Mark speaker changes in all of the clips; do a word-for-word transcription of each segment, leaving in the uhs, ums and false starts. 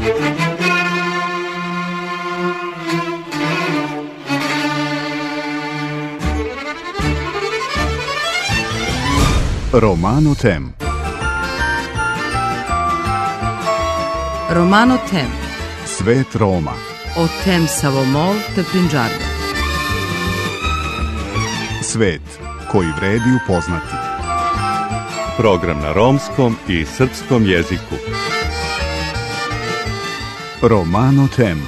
Speaker 1: Romano Tem.
Speaker 2: Romano Tem.
Speaker 1: Svet Roma.
Speaker 2: O tem Savomol te Pinđarda.
Speaker 1: Svet koji vredi upoznati.
Speaker 3: Program na romskom i srpskom jeziku.
Speaker 1: Romano Tem.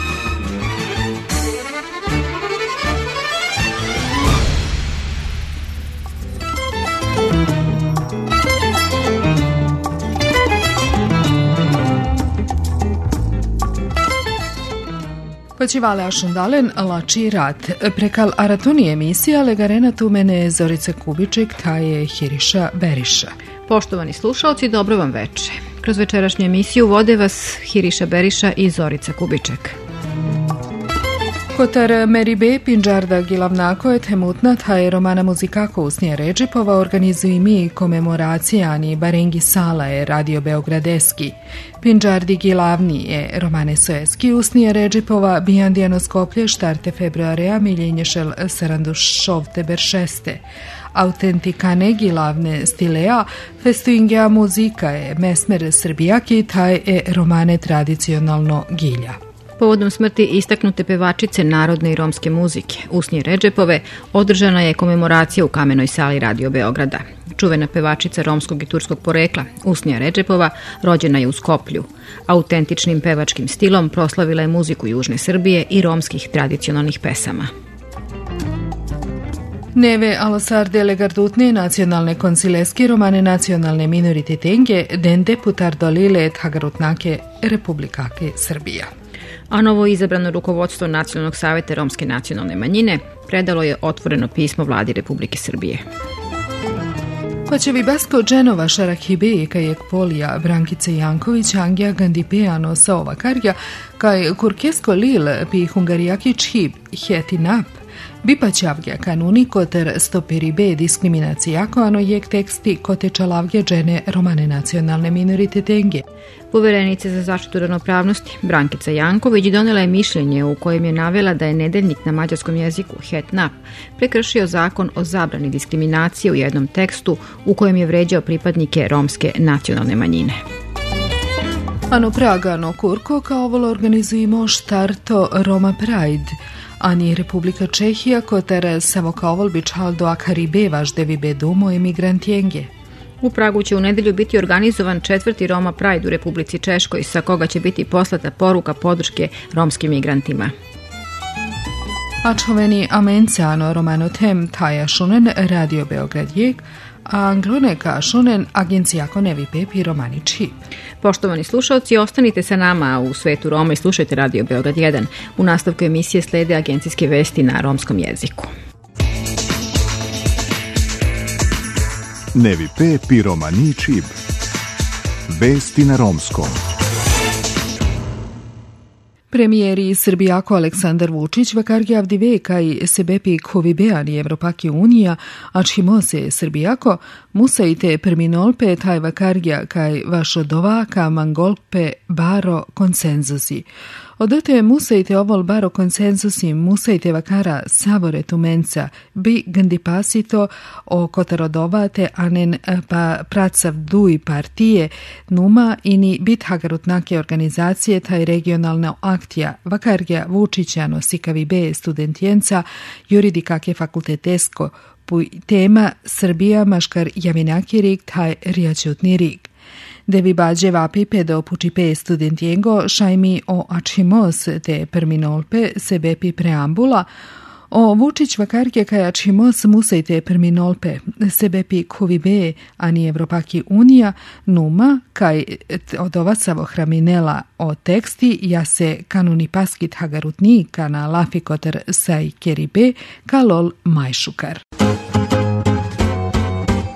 Speaker 4: Počivale ašundalen lači rat. Prekal aratuni emisija legarena tu mene Zorica Kubiček, ta je Hiriša Beriša.
Speaker 5: Poštovani slušalci, dobro vam veče. Kroz večerašnju emisiju vode vas Hiriša Beriša i Zorica Kubiček.
Speaker 4: Kotar Meribe Pinđarda Gilavnako je temutna taj romana muzikako Usnija Redžepova organizuju mi komemoracija ani Barengi Sala je Radio Beogradeski. Pinđardi Gilavni je romane Soeski Usnija Redžepova Bijandijano Skoplje štarte februarea miljenješel sarandušovte beršeste. Autentikane gilavne stilea festuingea muzika je mesmer srbijaki taj je romane tradicionalno gilja.
Speaker 5: Povodom smrti istaknute pevačice narodne i romske muzike Usnije Redžepove održana je komemoracija u Kamenoj sali Radio Beograda. Čuvena pevačica romskog i turskog porekla Usnija Redžepova rođena je u Skoplju. Autentičnim pevačkim stilom proslavila je muziku Južne Srbije i romskih tradicionalnih pesama.
Speaker 4: Neve alosar delegardutne nacionalne konsileski romane nacionalne minorititenge den deputar dolile et hagarutnake Republikake Srbija.
Speaker 5: A novo izabrano rukovodstvo Nacionalnog savjeta romske nacionalne manjine predalo je otvoreno pismo vladi Republike Srbije.
Speaker 4: Pačevi basko Dženova Šarahibe kajek Polija Brankice Janković Angija Gandipeano Saova Karja kaj Kurkesko Lil pi Hungarijaki Čhib Hetinap Bipaćavgja kanuni koter stoperibe diskriminacijako ano jek teksti kote čalavgja džene romane nacionalne minorititenge.
Speaker 5: Poverenice za zaštitu ravnopravnosti Brankica Janković donela je mišljenje u kojem je navela da je nedeljnik na mađarskom jeziku Hetnap prekršio zakon o zabrani diskriminacije u jednom tekstu u kojem je vređao pripadnike romske nacionalne manjine.
Speaker 4: Ano Pragano Kurko kao ovo organizujemo štarto Roma Pride, ani Republika Čehija kotar savokaovol bičal do Akaribe važdevi bedumo emigrantjenge.
Speaker 5: U Pragu će u nedelju biti organizovan četvrti Roma Pride u Republici Češkoj, sa koga će biti poslata poruka podrške romskim migrantima.
Speaker 4: Ačoveni amenciano Romano Tem taja šunen Radio Beograd jek, a anglone ka šunen agencijako nevi pepi romani čip.
Speaker 5: Poštovani slušalci, ostanite sa nama u svetu Roma i slušajte Radio Beograd jedan. U nastavku emisije slede agencijske vesti na romskom jeziku.
Speaker 1: Nevi pepi romani čip. Vesti na romskom.
Speaker 4: Premijeri Srbijako Aleksandar Vučić vakargi avdive kaj sebepi kovibeani Evropaki unija, ačhimose Srbijako, musajte perminolpe taj vakargja kaj vašodovaka mangolpe baro konsenzusi. Odete musajte ovol baro konsenzusi, musajte vakara savore tumenca, bi gandipasito o kotarodovate anen pa pracav duj partije numa ini bit hagarutnake organizacije taj regionalna aktija vakargja Vučićano sikavi be studentijenca juridikake fakultetesko puj tema Srbija maškar javinaki rik taj rijačutni rik. Devi bađe vapi pedo pučipe studentijengo šajmi o ačimos te perminolpe sebepi preambula o Vučić vakarke kaj ačimos musajte perminolpe sebepi kuvibe ani Evropaki unija numa kaj od ovacavo hraminela o teksti ja se kanuni paskit hagarutni kana lafikotar saj keribe kalol majšukar.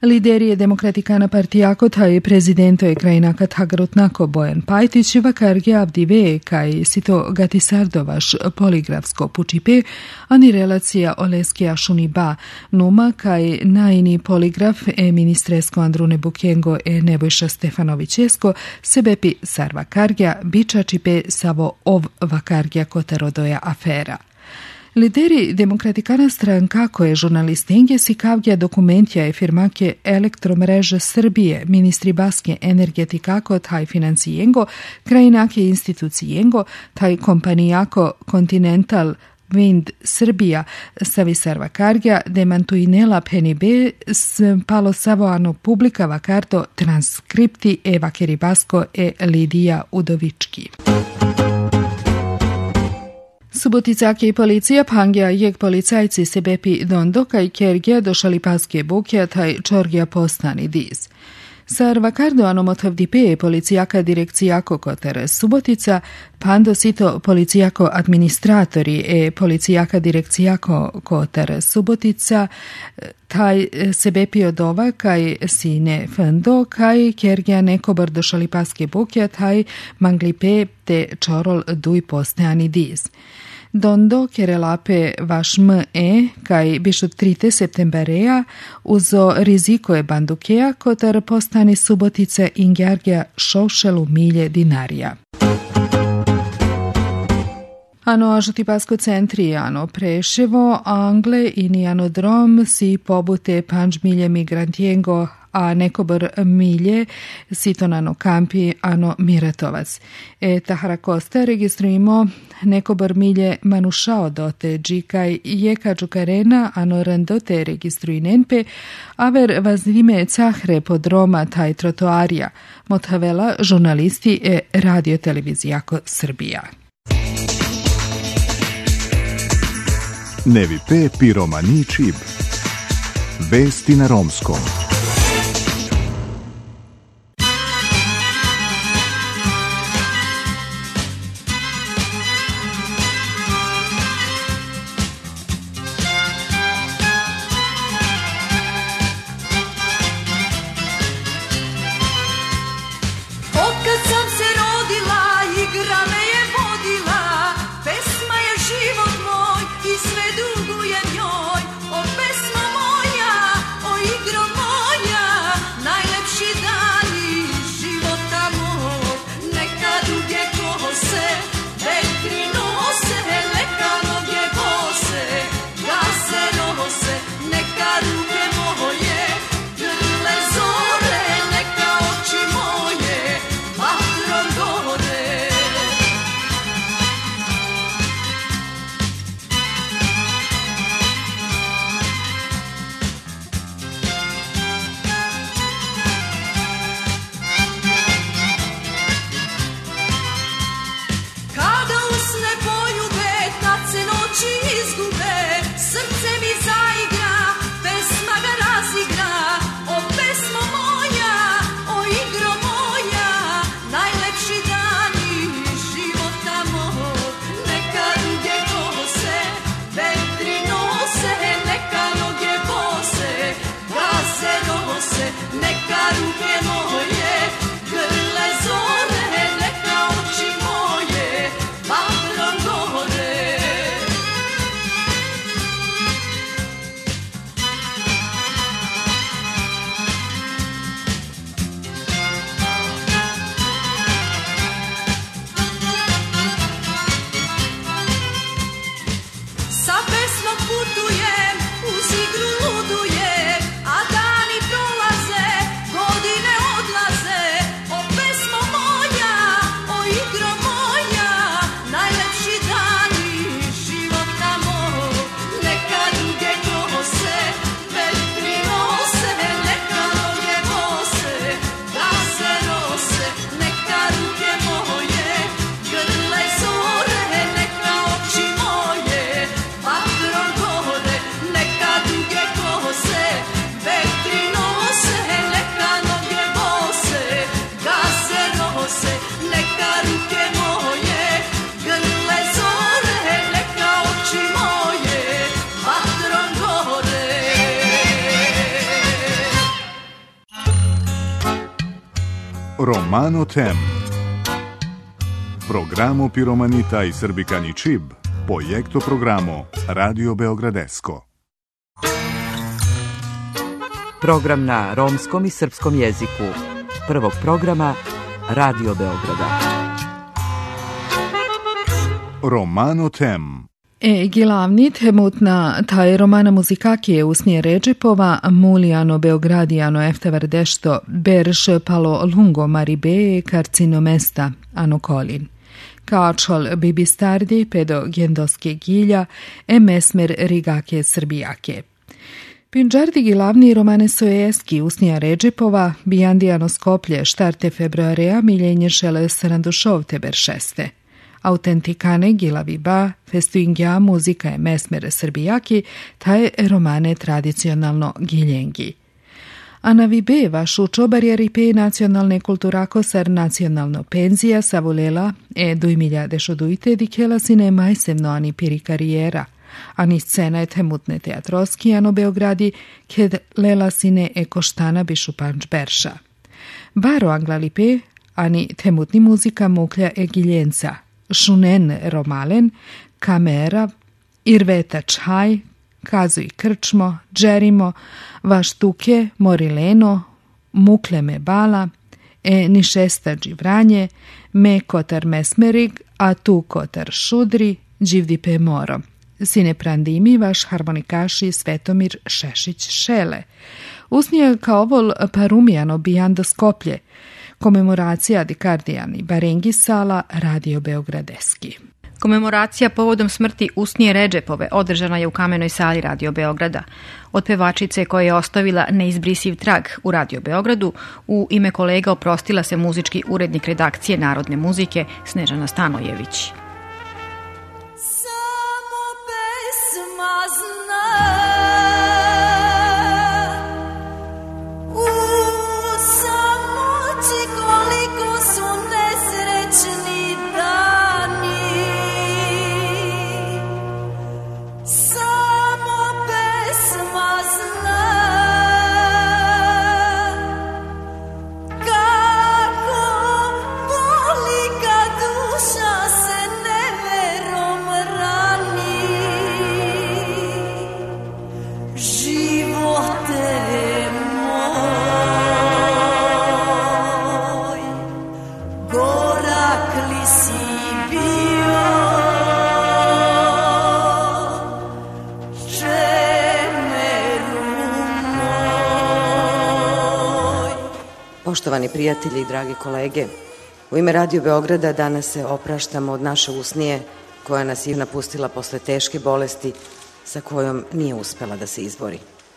Speaker 4: Lideri je Demokratikana partijako taj prezidento je krajinaka tagarutnako Bojan Pajtić vakarge avdive kaj sito gatisardovaš poligrafsko pučipe, ani relacija oleskija šuniba numa kaj najni poligraf e ministresko Andrune Bukengo e Nebojša Stefanovićesko sebepi sar vakargja biča čipe savo ov vakargja kotarodoja afera. Lideri Demokratikana stranka koje žurnalistinge si kavgja dokumentja je firmake Elektromreže Srbije, ministri baske energetikako taj financijengo, krajinake institucijengo, taj kompanijako Continental Wind Srbija savisar vakargja demantuinela penibe s palo savoano publika vakarto transkripti e vakeribasko e Lidija Udovički. Suboticake i policija pangja jek policajci sebepi dondo kaj kergja došali paske buke taj čorgja postani diz. Sar vakardo anomotavdipe policijaka direkcijako kotere Subotica, pando sito policijako administratori e policijaka direkcijako kotere Subotica, taj sebepi od ova kaj sine fendo, kaj kergja nekobar došali paske buke, taj manglipe te čorol duj posteani diz. Dondo kerelape vaš me kaj bišut trite septemberea uzo riziko je bandukeja kotar postani Subotice ingjargja šošelu milje dinarija. Ano ažuti pasko centri, ano Preševo, Angle i nijano drom si pobute panč milje migrantijengo, a nekobor milje sitonano kampi, ano Miratovac. E tahara kosta registrujemo nekobor milje manušao dote džikaj jeka džukarena, ano randote registrujnenpe, aver vazdime cahre podroma taj trotoarija, motavela žurnalisti e radiotelevizijako Srbija.
Speaker 1: Nevi pe piromani čib. Vesti na romskom.
Speaker 6: Sve dugujem njoj, o pesma moja, o igro moja.
Speaker 1: Romano Tem. Programo Piromanita i Srbikani Čib, projekto programo Radio Beogradesko.
Speaker 2: Program na romskom i srpskom jeziku prvog programa Radio Beograda.
Speaker 1: Romano Tem.
Speaker 4: E glavni temutna taj romana muzikakije usnije Redžepova, Mulijano Beogradijano eftevardešto berš palo lungo maribe karcinomesta anokolin. Kačol bibistardi pedo gendoske gilja e mesmer rigake srbijake. Pinđardi glavni romane sojeski usnija Redžepova, bijandijano Skoplje štarte februarea miljenje šele srandušov teberšeste. Autentikane gilavi ba, festuingja muzika je mesmere srbijaki, taj romane tradicionalno giljengi. A na vibe vašu čobarjeri pe nacionalne kulturako sar nacionalno penzija savolela e dujmilja dešodujte dikela sine majsevno ani piri karijera, ani scena je temutne teatroski ano Beogradi, ked lela sine e koštana bišupanč berša. Baro anglalipe, ani temutni muzika muklja e giljenca, šunen romalen, kamera, irveta čaj, kazuj krčmo, džerimo, vaštuke, morileno, mukleme bala, e nišesta dživranje, me kotar mesmerig, a tu kotar šudri, dživdipe moro. Sine prandimi vaš harmonikaši Svetomir Šešić Šele. Usnije kao ovol parumijano bijando Skoplje, komemoracija Dikardijan i Barengisala Radio Beogradeski.
Speaker 5: Komemoracija povodom smrti Usnije Redžepove održana je u Kamenoj sali Radio Beograda. Od pevačice koja je ostavila neizbrisiv trag u Radio Beogradu, u ime kolega oprostila se muzički urednik redakcije Narodne muzike Snežana Stanojević.
Speaker 6: Poštovani prijatelji i dragi kolege, u ime Radio Beograda danas se opraštamo od naše Usnije koja nas je napustila posle teške bolesti sa kojom nije uspela da se izbori.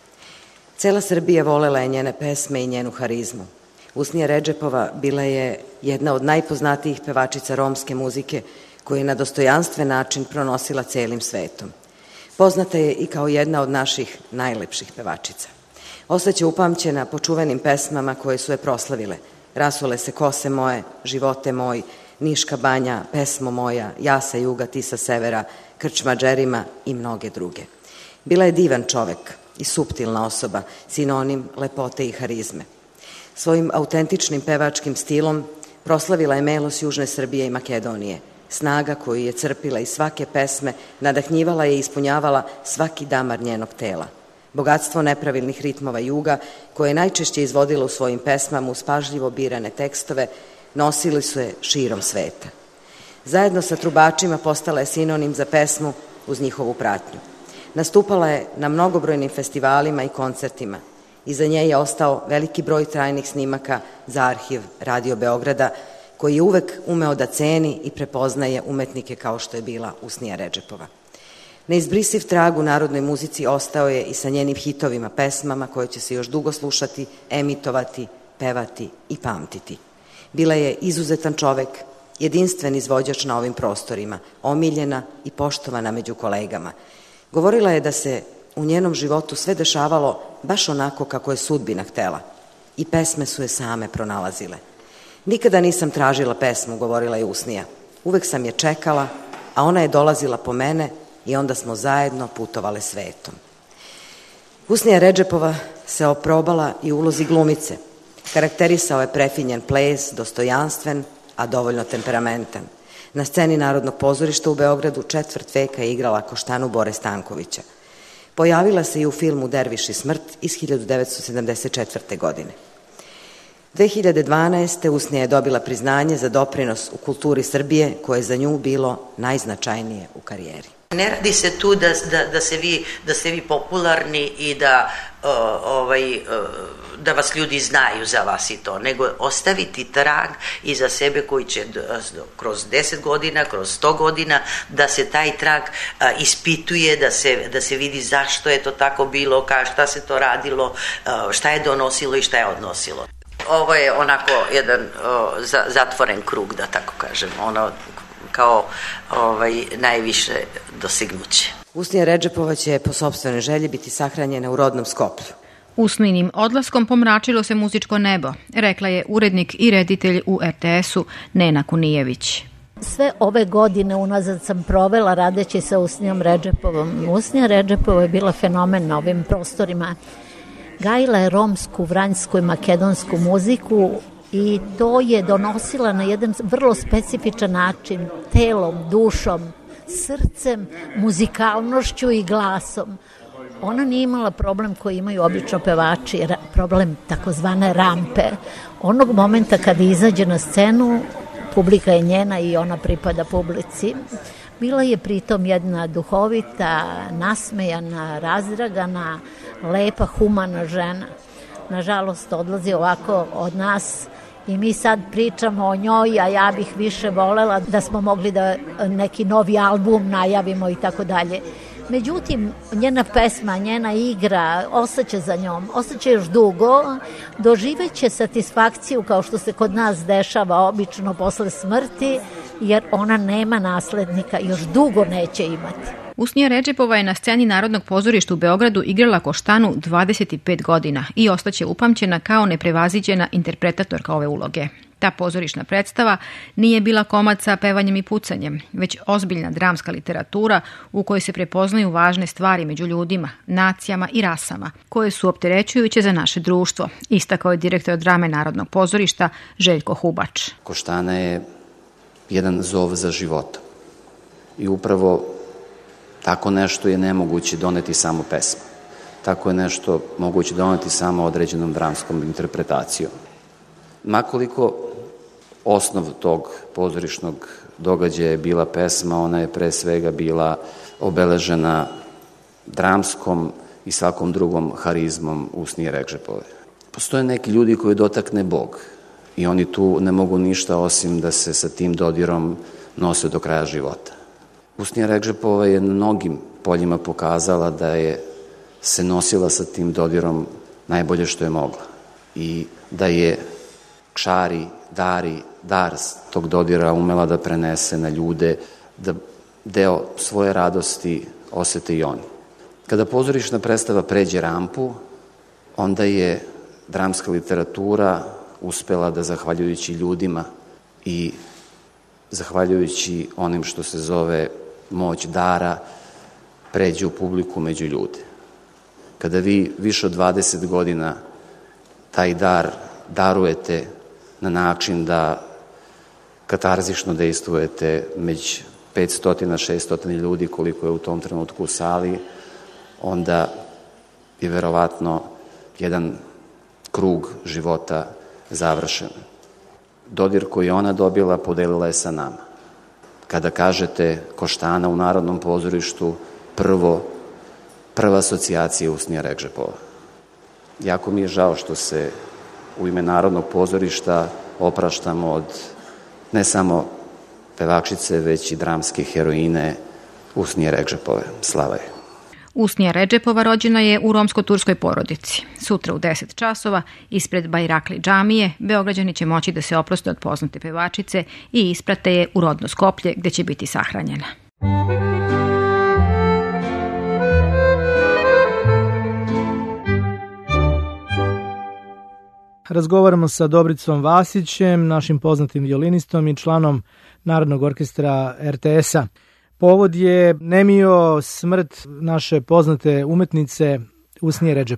Speaker 6: Cela Srbija volela je njene pesme i njenu harizmu. Usnija Redžepova bila je jedna od najpoznatijih pevačica romske muzike koju je na dostojanstven način pronosila celim svetom. Poznata je i kao jedna od naših najlepših pevačica. Ostaće upamćena po čuvenim pesmama koje su je proslavile. Rasule se kose moje, živote moj, Niška banja, pesmo moja, ja sa juga, ti sa severa, krčma džerima i mnoge druge. Bila je divan čovek i suptilna osoba, sinonim lepote i harizme. Svojim autentičnim pevačkim stilom proslavila je melos Južne Srbije i Makedonije. Snaga koju je crpila iz svake pesme nadahnjivala je i ispunjavala svaki damar njenog tela. Bogatstvo nepravilnih ritmova juga, koje je najčešće izvodila u svojim pesmama uz pažljivo birane tekstove, nosili su je širom sveta. Zajedno sa trubačima postala je sinonim za pesmu uz njihovu pratnju. Nastupala je na mnogobrojnim festivalima i koncertima. Iza nje je ostao veliki broj trajnih snimaka za arhiv Radio Beograda, koji je uvek umeo da ceni i prepoznaje umetnike kao što je bila Usnija Redžepova. Neizbrisiv trag u narodnoj muzici ostao je i sa njenim hitovima, pesmama koje će se još dugo slušati, emitovati, pevati i pamtiti. Bila je izuzetan čovek, jedinstven izvođač na ovim prostorima, omiljena i poštovana među kolegama. Govorila je da se u njenom životu sve dešavalo baš onako kako je sudbina htela. I pesme su je same pronalazile. Nikada nisam tražila pesmu, govorila je Usnija. Uvek sam je čekala, a ona je dolazila po mene i onda smo zajedno putovale svetom. Usnija Redžepova se oprobala i u ulozi glumice. Karakterisao je prefinjen ples, dostojanstven, a dovoljno temperamentan. Na sceni Narodnog pozorišta u Beogradu četvrt veka je igrala Koštanu Bore Stankovića. Pojavila se i u filmu Derviš i smrt iz hiljadu devetsto sedamdeset četvrte. godine. dve hiljade dvanaeste. Usnija je dobila priznanje za doprinos u kulturi Srbije, koje je za nju bilo najznačajnije u karijeri.
Speaker 7: Ne radi se tu da, da, da, se vi, da ste vi popularni i da, uh, ovaj, uh, da vas ljudi znaju za vas i to, nego ostaviti trag iza sebe koji će kroz deset godina, kroz sto godina, da se taj trag uh, ispituje, da se, da se vidi zašto je to tako bilo, ka, šta se to radilo, uh, šta je donosilo i šta je odnosilo. Ovo je onako jedan uh, za, zatvoren krug, da tako kažem, ono kao ovaj, najviše dostignuće.
Speaker 6: Usnija Redžepova će po sopstvenoj želji biti sahranjena u rodnom Skoplju.
Speaker 5: Usnijinim odlaskom pomračilo se muzičko nebo, rekla je urednik i reditelj u er te esu Nena Kunijević.
Speaker 8: Sve ove godine unazad sam provela radeći sa Usnijom Redžepovom. Usnija Redžepova je bila fenomen na ovim prostorima. Gajila je romsku, vranjsku i makedonsku muziku i to je donosila na jedan vrlo specifičan način, telom, dušom, srcem, muzikalnošću i glasom. Ona nije imala problem koji imaju obično pevači, problem takozvane rampe. Onog momenta kad izađe na scenu, publika je njena i ona pripada publici. Bila je pritom jedna duhovita, nasmejana, razdragana, lepa, humana žena. Nažalost, odlazi ovako od nas i mi sad pričamo o njoj, a ja bih više volela da smo mogli da neki novi album najavimo i tako dalje. Međutim, njena pesma, njena igra, ostaće za njom, ostaće još dugo, doživeće satisfakciju kao što se kod nas dešava obično posle smrti, jer ona nema naslednika, još dugo neće imati.
Speaker 5: Usnija Redžepova je na sceni Narodnog pozorišta u Beogradu igrala Koštanu dvadeset pet godina i ostaće upamćena kao neprevaziđena interpretatorka ove uloge. Ta pozorišna predstava nije bila komad sa pevanjem i pucanjem, već ozbiljna dramska literatura u kojoj se prepoznaju važne stvari među ljudima, nacijama i rasama, koje su opterećujuće za naše društvo, istakao je direktor drame Narodnog pozorišta Željko Hubač.
Speaker 9: Koštana je jedan zov za životom i upravo tako nešto je nemoguće doneti samo pesma. Tako je nešto moguće doneti samo određenom dramskom interpretacijom. Makoliko osnov tog pozorišnog događaja je bila pesma, ona je pre svega bila obeležena dramskom i svakom drugom harizmom Usnije Redžepove. Postoje neki ljudi koji dotakne Bog i oni tu ne mogu ništa osim da se sa tim dodirom nose do kraja života. Usnija Redžepova je na mnogim poljima pokazala da je se nosila sa tim dodirom najbolje što je mogla i da je čari, dari, dar tog dodira umela da prenese na ljude, da deo svoje radosti osete i oni. Kada pozorišna predstava pređe rampu, onda je dramska literatura uspela da, zahvaljujući ljudima i zahvaljujući onim što se zove moć dara, pređe u publiku među ljude. Kada vi više od dvadeset godina taj dar darujete na način da katarzišno dejstvujete među petsto do šesto ljudi koliko je u tom trenutku u sali, onda je verovatno jedan krug života završen. Dodir koji je ona dobila podelila je sa nama. Kada kažete Koštana u Narodnom pozorištu, prvo, prva asocijacija Usnija Redžepova. Jako mi je žao što se u ime Narodnog pozorišta opraštamo od ne samo pevačice, već i dramske heroine Usnije Redžepove. Slava je.
Speaker 5: Usnija Redžepova rođena je u romsko-turskoj porodici. Sutra u deset časova ispred Bajrakli džamije Beograđani će moći da se oproste od poznate pevačice i isprate je u rodno Skoplje gde će biti sahranjena.
Speaker 10: Razgovaramo sa Dobricom Vasićem, našim poznatim violinistom i članom Narodnog orkestra er te esa. Povod je nemio smrt naše poznate umetnice Usnije Redžepove.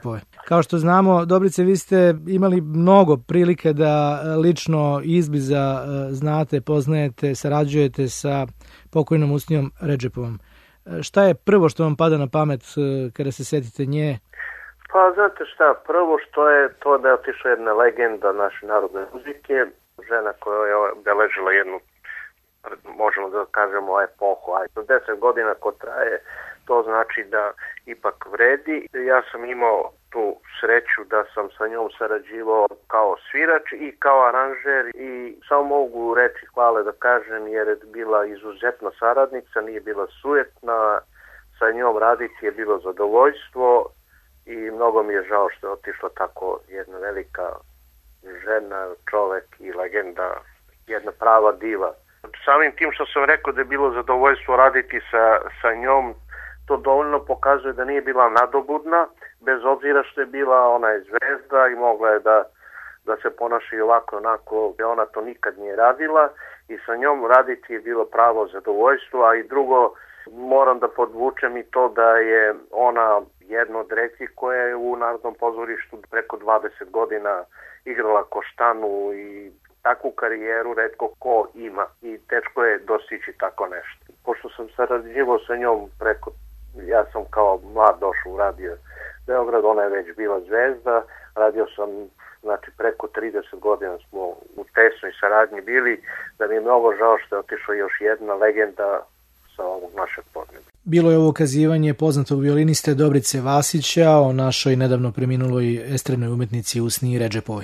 Speaker 10: Kao što znamo, Dobrice, vi ste imali mnogo prilike da lično izbliza znate, poznajete, sarađujete sa pokojnom Usnijom Redžepovom. Šta je prvo što vam pada na pamet kada se setite nje?
Speaker 11: Pa znate šta, prvo što je to da je otišla jedna legenda naše narodne muzike, žena koja je obeležila jednu, možemo da kažemo, epohu, ajde, deset godina ko traje, to znači da ipak vredi. Ja sam imao tu sreću da sam sa njom sarađivao kao svirač i kao aranžer i samo mogu reći hvale da kažem jer je bila izuzetna saradnica, nije bila sujetna, sa njom raditi je bilo zadovoljstvo i mnogo mi je žao što je otišla tako jedna velika žena, čovek i legenda, jedna prava diva. Samim tim što sam rekao da je bilo zadovoljstvo raditi sa, sa njom, to dovoljno pokazuje da nije bila nadobudna, bez obzira što je bila ona je zvezda i mogla je da, da se ponaša i ovako onako, ona to nikad nije radila i sa njom raditi je bilo pravo zadovoljstvo, a i drugo moram da podvučem i to da je ona jedna od retkih koja je u Narodnom pozorištu preko dvadeset godina igrala Koštanu i takvu karijeru retko ko ima i teško je dostići tako nešto. Pošto sam sarađivao sa njom preko, ja sam kao mlad došao u Radio Beograd, ona je već bila zvezda, radio sam, znači preko trideset godina smo u tesnoj saradnji bili, da mi je mnogo žao što je otišla još jedna legenda sa ovog našeg podneblja.
Speaker 10: Bilo je ovo ukazivanje poznatog violiniste Dobrice Vasića o našoj nedavno preminuloj estradnoj umetnici Usniji Redžepovoj.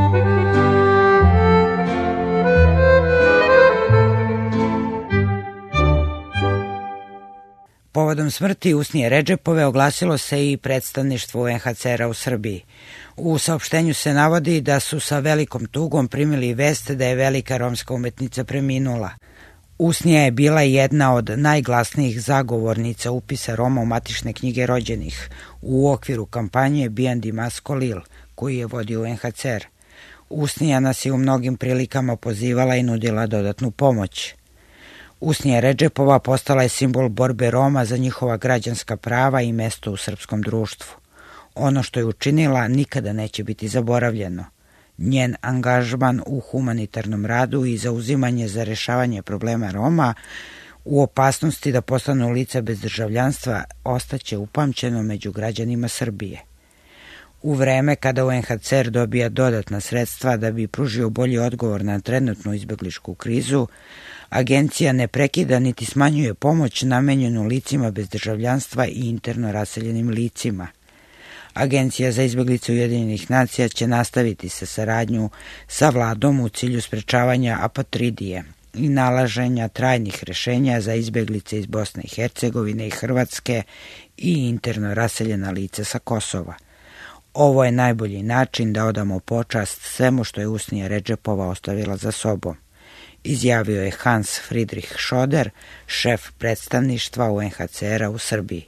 Speaker 12: Povodom smrti Usnije Redžepove oglasilo se i predstavništvo U N H C R-a u Srbiji. U saopštenju se navodi da su sa velikom tugom primili vest da je velika romska umetnica preminula. Usnija je bila jedna od najglasnijih zagovornica upisa Roma u matične knjige rođenih u okviru kampanje Bijandi Masko Lil, koju je vodio U N H C R. Usnija nas je u mnogim prilikama pozivala i nudila dodatnu pomoć. Usnija Redžepova postala je simbol borbe Roma za njihova građanska prava i mesto u srpskom društvu. Ono što je učinila nikada neće biti zaboravljeno. Njen angažman u humanitarnom radu i zauzimanje za rešavanje problema Roma u opasnosti da postanu lica bez državljanstva ostaće upamćeno među građanima Srbije. U vreme kada U N H C R dobija dodatna sredstva da bi pružio bolji odgovor na trenutnu izbegličku krizu, agencija ne prekida niti smanjuje pomoć namenjenu licima bez državljanstva i interno raseljenim licima. Agencija za izbeglice Ujedinjenih nacija će nastaviti sa saradnju sa vladom u cilju sprečavanja apatridije i nalaženja trajnih rešenja za izbeglice iz Bosne i Hercegovine i Hrvatske i interno raseljena lica sa Kosova. Ovo je najbolji način da odamo počast svemu što je Usnija Redžepova ostavila za sobom, izjavio je Hans Friedrich Schoder, šef predstavništva U N H C R-a u Srbiji.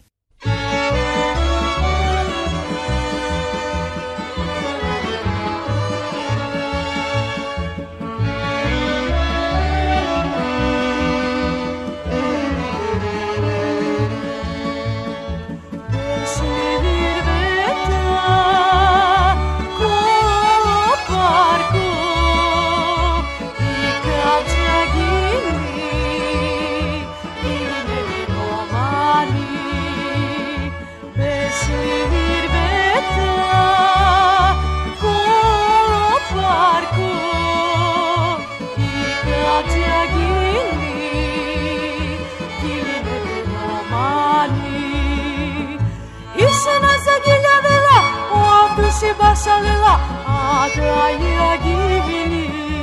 Speaker 13: Basalela adaya gili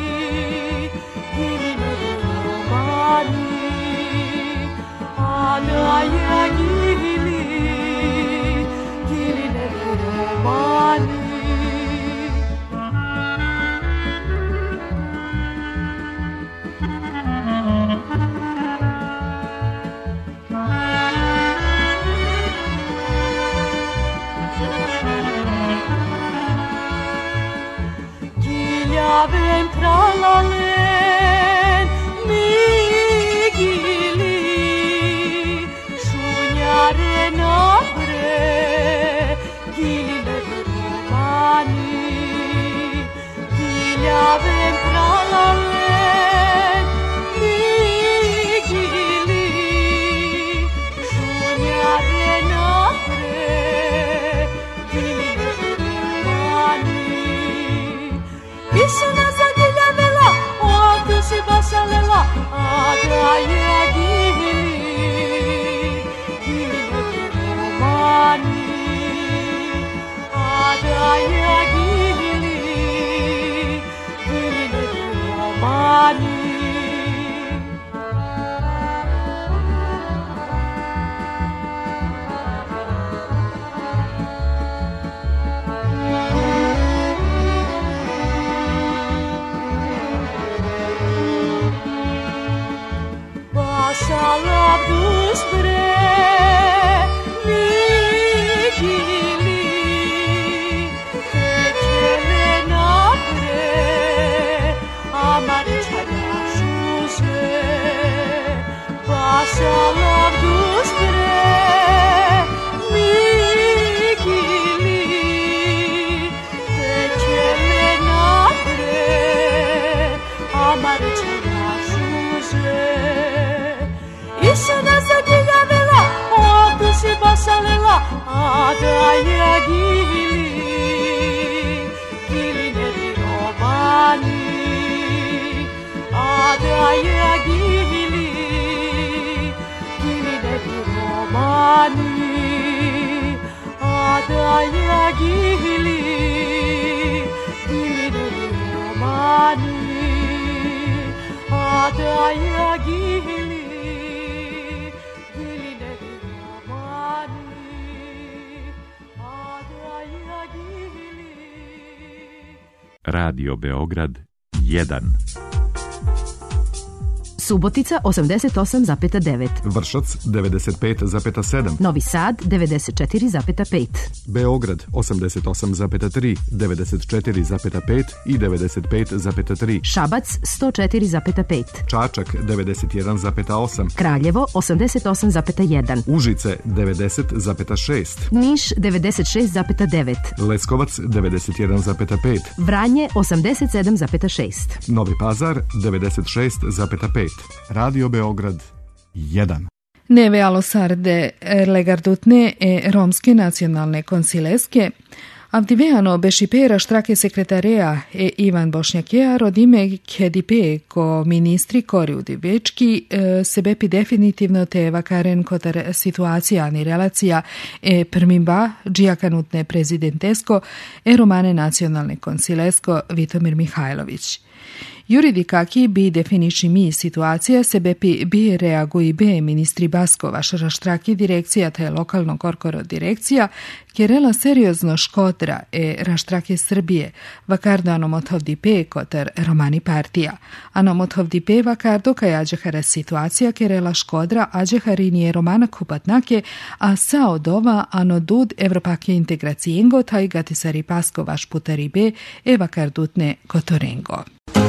Speaker 13: gili romani adaya gili gili romani ventralalen mi gili shunyare nabre gili salalen migili šunjare napre diline mani isuna zadiljavela ovdje si basalela adraja gili diline mani adraja gili diline mani Basalar dus bre migili tekele napre amar çarşuze Basalar dus bre migili tekele napre amar çarşuze Isuna zadiljavela, ovdje si basalela, adraja gili, gili ne romani, adraja gili, gili ne romani, adraja gili, gili ne romani, adraja gili.
Speaker 1: Radio Beograd jedan.
Speaker 14: Subotica osamdeset osam zarez devet.
Speaker 1: Vršac devedeset pet zarez sedam.
Speaker 14: Novi Sad devedeset četiri zarez pet.
Speaker 1: Beograd osamdeset osam zarez tri, devedeset četiri zarez pet i devedeset pet zarez tri.
Speaker 14: Šabac sto četiri zarez pet.
Speaker 1: Čačak devedeset jedan zarez osam.
Speaker 14: Kraljevo osamdeset osam zarez jedan.
Speaker 1: Užice devedeset zarez šest.
Speaker 14: Niš devedeset šest zarez devet.
Speaker 1: Leskovac devedeset jedan zarez pet.
Speaker 14: Vranje osamdeset sedam zarez šest.
Speaker 1: Novi Pazar devedeset šest zarez pet. Radio Beograd jedan.
Speaker 4: Neve alosarde legardutne e romske nacionalne konsileske, avdiveano bešipera štrake sekretarea e Ivan Bošnjakea rodime kedipe ko ministri kori udivečki sebepi definitivno te vakaren kotar situacija ni relacija e prmimba džijakanutne prezidentesko e romane nacionalne konsilesko Vitomir Mihajlović. Juridikaki bi definiši mi situacija sebepi bi reaguji be ministri Baskova šraštraki direkcija te lokalno korkoro direkcija kerela seriozno škodra e raštrake Srbije vakardo anomotovdi pe kotar romani partija. Anomotovdi pe vakardo kaj ađehara situacija kerela škodra ađeharinije romana kupatnake a sa odova ano dud evropake integracijengo taj gatisari Baskova šputari be e vakardutne kotorengo.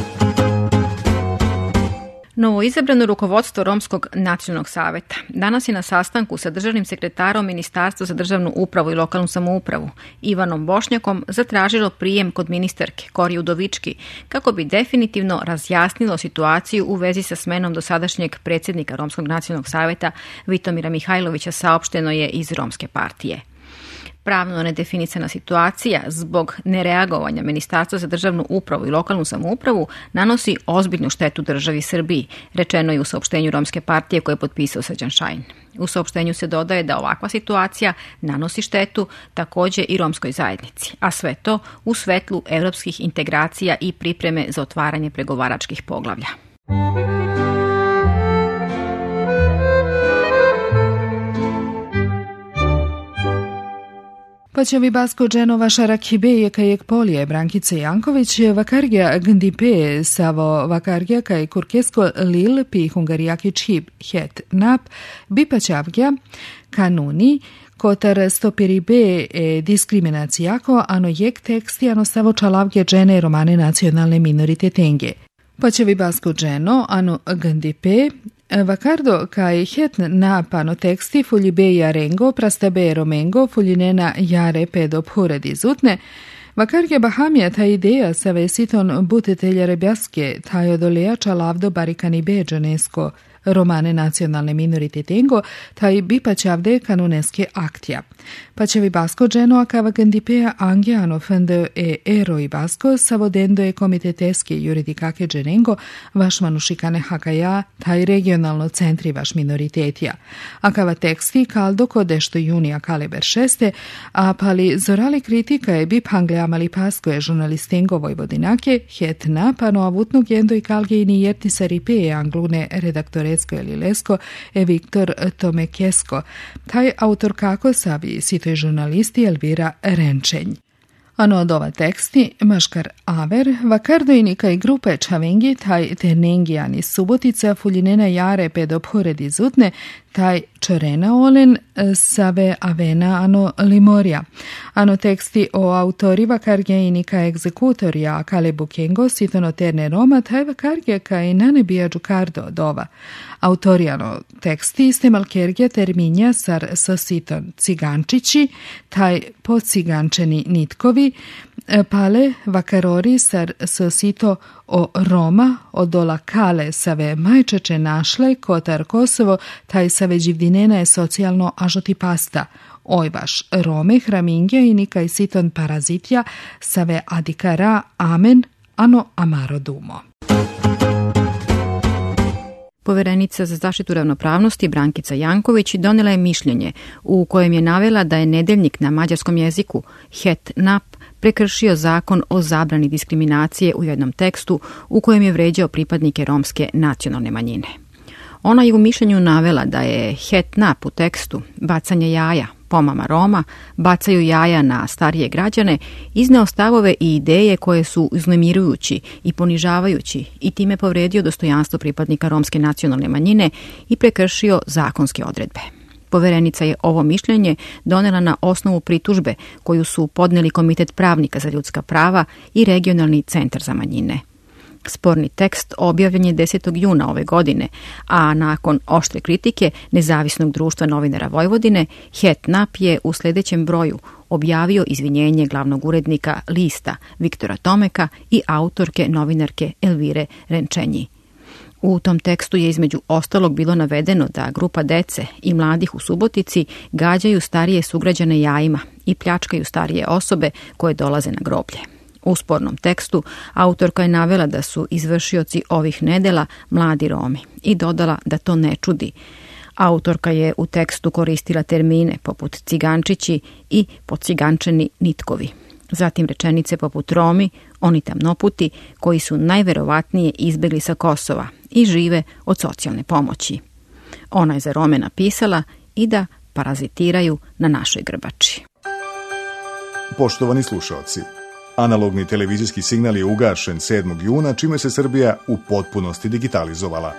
Speaker 5: Novo izabrano rukovodstvo Romskog nacionalnog saveta danas je na sastanku sa državnim sekretarom Ministarstva za državnu upravu i lokalnu samoupravu Ivanom Bošnjakom zatražilo prijem kod ministarke Kori Udovički kako bi definitivno razjasnilo situaciju u vezi sa smenom dosadašnjeg predsjednika Romskog nacionalnog saveta Vitomira Mihajlovića, saopšteno je iz Romske partije. Pravno nedefinisana situacija zbog nereagovanja Ministarstva za državnu upravu i lokalnu samoupravu nanosi ozbiljnu štetu državi Srbiji, rečeno je u saopštenju Romske partije koje je potpisao Srđan Šajn. U saopštenju se dodaje da ovakva situacija nanosi štetu također i romskoj zajednici, a sve to u svetlu evropskih integracija i pripreme za otvaranje pregovaračkih poglavlja.
Speaker 4: Paćevi Basko Dženova Šarakibeje kajek Polije Brankice Janković vakargja Gdipe Savo vakargja kaj Kurkesko Lil pi Hungarijaki Čib Het Nap Bipaćavgja Kanuni kotar stopiribe e diskriminacijako ano jek teksti ano Savo Čalavgja Džene romane nacionalne minoritete. Paćevi Basko Dženo ano Gdipe Vakardo kaj het na pano teksti fuljibe jarengo prastabe romengo fuljinena jare pedo puredi zutne, Vakarge Bahamija ta ideja sa vesiton butetelja rebjaske taj odolejača lavdo barikani beđanesko romane nacionalne minorititengo, taj bipaćavde kanoneske aktija. Paćevi basko dženo akava gandipea angiano fende e ero i basko savodendo e komiteteske juridikake dženengo vaš manušikane hakaja taj regionalno centri vaš minoritetija. Akava teksti kaldoko dešto junija kaliber šeste, a pali zorali kritika je bip hangleamali pasko je žurnalistengo vojvodinake, het napano avutnog jendo i kalgejni jertisari peje anglune redaktore ili Lesko e Viktor Tomekesko. Taj autor kako savi sitoj žurnalisti Elvira Renčenj. Ano od ova teksti, maškar aver, vakardojnika i grupe čavengi, taj ternengijani subotica, fuljinena jare ped obhoredi zutne, taj čorena olen save avena ano limorja. Ano teksti o autori vakargejnika egzekutorja Kale Bukengo, sitono terne Roma, taj vakarge kaj nanebija džukardo dova. Autorijano teksti ste malkergja terminja sar sositon cigančići, taj pocigančeni nitkovi, pale vakarori sar sosito o Roma, odola kale save majčeče našle, kotar Kosovo, taj save živdinena je socijalno ažotipasta. Oj vaš Rome, hramingja i nikaj siton parazitja, save adikara amen, ano amaro dumo.
Speaker 5: Poverenica za zaštitu ravnopravnosti Brankica Janković donela je mišljenje u kojem je navela da je nedeljnik na mađarskom jeziku Het Nap prekršio zakon o zabrani diskriminacije u jednom tekstu u kojem je vređao pripadnike romske nacionalne manjine. Ona je u mišljenju navela da je Het Nap u tekstu bacanje jaja pomama Roma, bacaju jaja na starije građane, izneo stavove i ideje koje su uznemirujući i ponižavajući i time povredio dostojanstvo pripadnika romske nacionalne manjine i prekršio zakonske odredbe. Poverenica je ovo mišljenje donela na osnovu pritužbe koju su podneli Komitet pravnika za ljudska prava i Regionalni centar za manjine. Sporni tekst objavljen je desetog juna ove godine, a nakon oštre kritike Nezavisnog društva novinara Vojvodine, Het Nap je u sljedećem broju objavio izvinjenje glavnog urednika lista Viktora Tomeka i autorke novinarke Elvire Renčenji. U tom tekstu je između ostalog bilo navedeno da grupa dece i mladih u Subotici gađaju starije sugrađane jajima i pljačkaju starije osobe koje dolaze na groblje. U spornom tekstu autorka je navela da su izvršioci ovih nedela mladi Romi i dodala da to ne čudi. Autorka je u tekstu koristila termine poput cigančići i pocigančeni nitkovi. Zatim rečenice poput Romi, oni tamnoputi, koji su najverovatnije izbjegli sa Kosova i žive od socijalne pomoći. Ona je za Rome napisala i da parazitiraju na našoj grbači.
Speaker 1: Poštovani slušaoci, analogni televizijski signal je ugašen sedmog juna, čime se Srbija u potpunosti digitalizovala.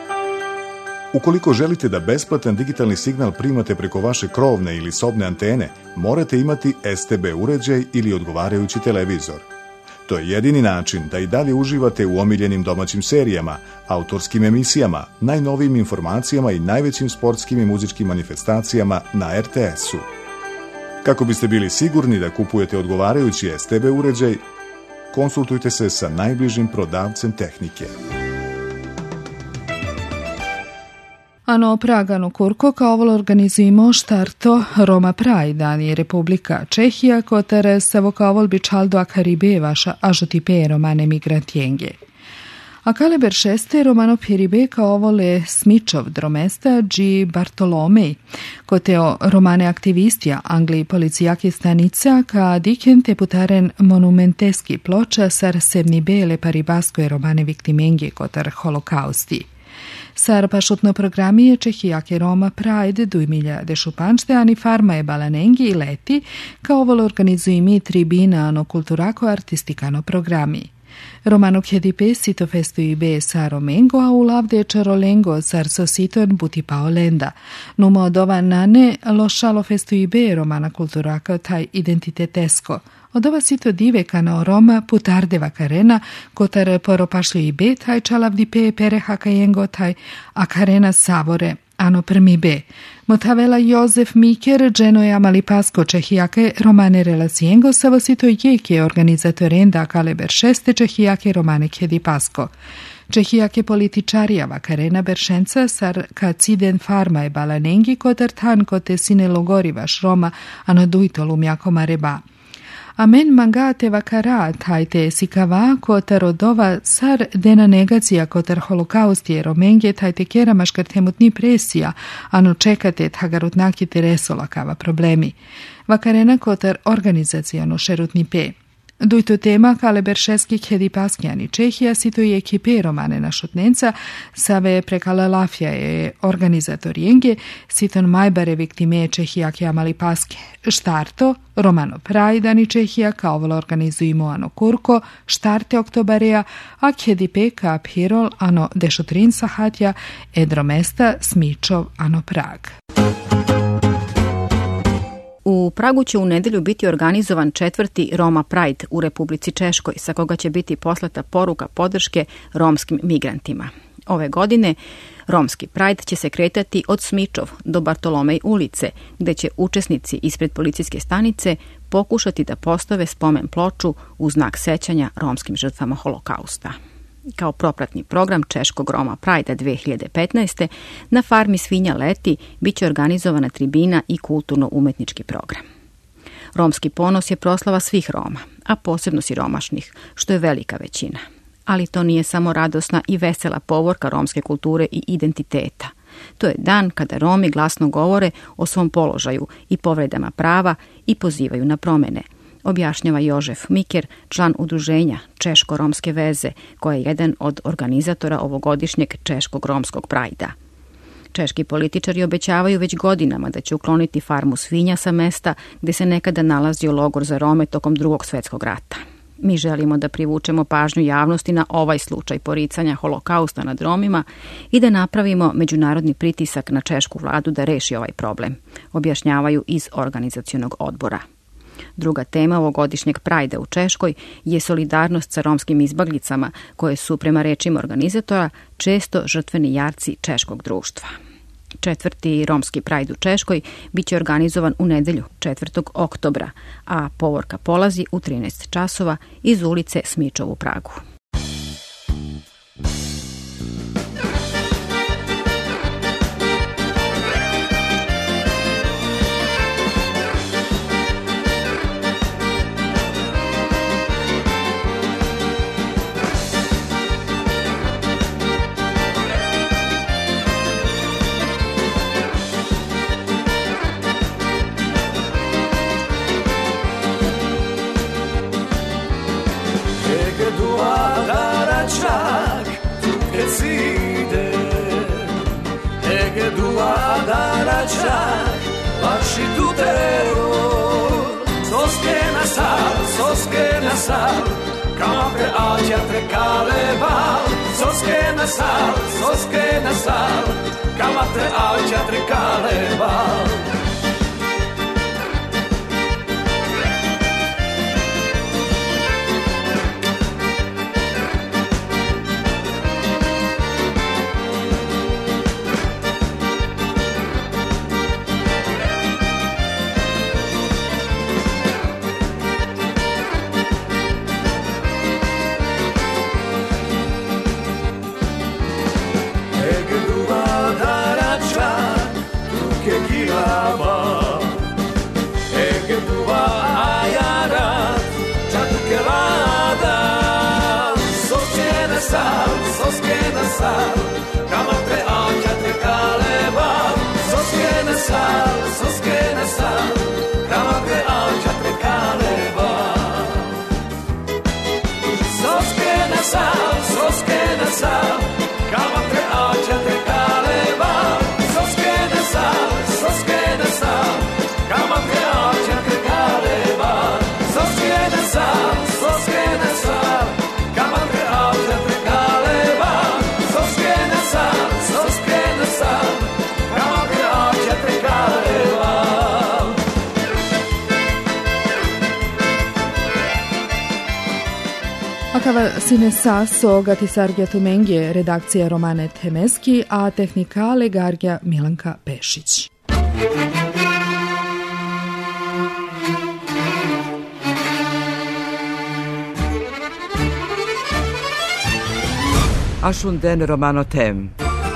Speaker 1: Ukoliko želite da besplatan digitalni signal primate preko vaše krovne ili sobne antene, morate imati S T B uređaj ili odgovarajući televizor. To je jedini način da i dalje uživate u omiljenim domaćim serijama, autorskim emisijama, najnovijim informacijama i najvećim sportskim i muzičkim manifestacijama na R T S-u. Kako biste bili sigurni da kupujete odgovarajući S T B uređaj, konsultujte se sa najbližim prodavcem tehnike.
Speaker 4: Ano Pragano Kurko kao ovo organizujemo štarto Roma Pride, ani Republika Čehija, kotere se kao ovo bičaldo akaribe vaša ažotipe romane migrantjenge. A kaliber šeste romano piribe kao ovo le smičov dromesta G. Bartolomej, koteo romane aktivistija Angliji policijaki stanica ka diken teputaren monumenteski ploča sar sebni bele paribaskoje romane viktimenge kotar holokausti. Sar pašutno programije Čehijake Roma Pride dujmilja dešupančte ani farma je balanengi i leti kao ovo organizuji mi tribina ano kulturako artistikano programi. Romano kjedipe sito festu i be sa romengo, a u lavde čarolengo sar sositon buti paolenda. Numo od ova nane lošalo festu i be romana kulturaka taj identitetesko. Od ova sito dive kanao Roma putardeva karena, kotar poropašli i be taj čalavdi pe pere hakajengo taj a karena savore ano prmi B. Motavela Jozef Miker, Genoja Malipasko Čehijake, Romane Relaciengo, Savosito Jeke, organizatorenda Kaleber šeste Čehijake, Romane Kedipasko. Čehijake političarija Vakarena Beršenca, Sar Kaciden Farma e Balanengi, Kotartan Kote Sinelogorivaš Roma, ano Duitolum Jakoma Reba. Amen mangate vakara tajte sikava kotarodova sar dena negacija kotar holokaustije romenge tajte keramaš kartemutni presija, ano čekate tagarutnaki teresola kava problemi. Vakarena kotar organizacijano šerutni pe. Dujto tema Kaleber šeski Kedipaskijani Čehija sito je ekipe Romane našotnenca, save prekala lafja je organizator jenge, siton majbare viktime Čehijake Amalipaske. Štarto, Romano Prajdani Čehija kao volo organizujemo ano kurko, štarte oktobareja, a Kedipe ka pirol ano dešotrin sahatja, edromesta Smičov ano Prag.
Speaker 5: U Pragu će u nedelju biti organizovan četvrti Roma Pride u Republici Češkoj, sa koga će biti poslata poruka podrške romskim migrantima. Ove godine Romski Pride će se kretati od Smičov do Bartolomej ulice, gde će učesnici ispred policijske stanice pokušati da postave spomen ploču u znak sećanja romskim žrtvama holokausta. Kao propratni program Češkog Roma Pride dve hiljade petnaeste. na farmi Svinja leti biće organizovana tribina i kulturno-umetnički program. Romski ponos je proslava svih Roma, a posebno siromašnih, što je velika većina. Ali to nije samo radosna i vesela povorka romske kulture i identiteta. To je dan kada Romi glasno govore o svom položaju i povredama prava i pozivaju na promene, objašnjava Jožef Miker, član udruženja Češko-romske veze, koja je jedan od organizatora ovogodišnjeg Češkog romskog prajda. Češki političari obećavaju već godinama da će ukloniti farmu svinja sa mesta gde se nekada nalazio logor za Rome tokom Drugog svjetskog rata. Mi želimo da privučemo pažnju javnosti na ovaj slučaj poricanja holokausta nad Romima i da napravimo međunarodni pritisak na češku vladu da reši ovaj problem, objašnjavaju iz organizacionog odbora. Druga tema ovogodišnjeg prajda u Češkoj je solidarnost sa romskim izbaglicama, koje su, prema rečima organizatora, često žrtveni jarci češkog društva. Četvrti romski prajd u Češkoj biće organizovan u nedelju četvrtog oktobra, a povorka polazi u trinaest časova iz ulice Smičov u Pragu.
Speaker 15: Kamate alja trekale bal, soske na sal, soske na sal, kamate alja trekale bal.
Speaker 4: Kava sine saso gatisargja tumengje, redakcija Romane Temeski, a tehnikale gargja Milanka Pešić.
Speaker 2: Ashunden Romano Tem.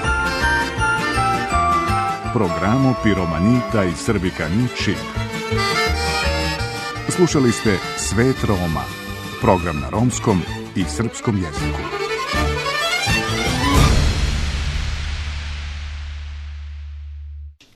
Speaker 1: Programo Piromanita i Srbika Niči. Slušali ste Svet Roma, program na romskom i srpskom jeziku.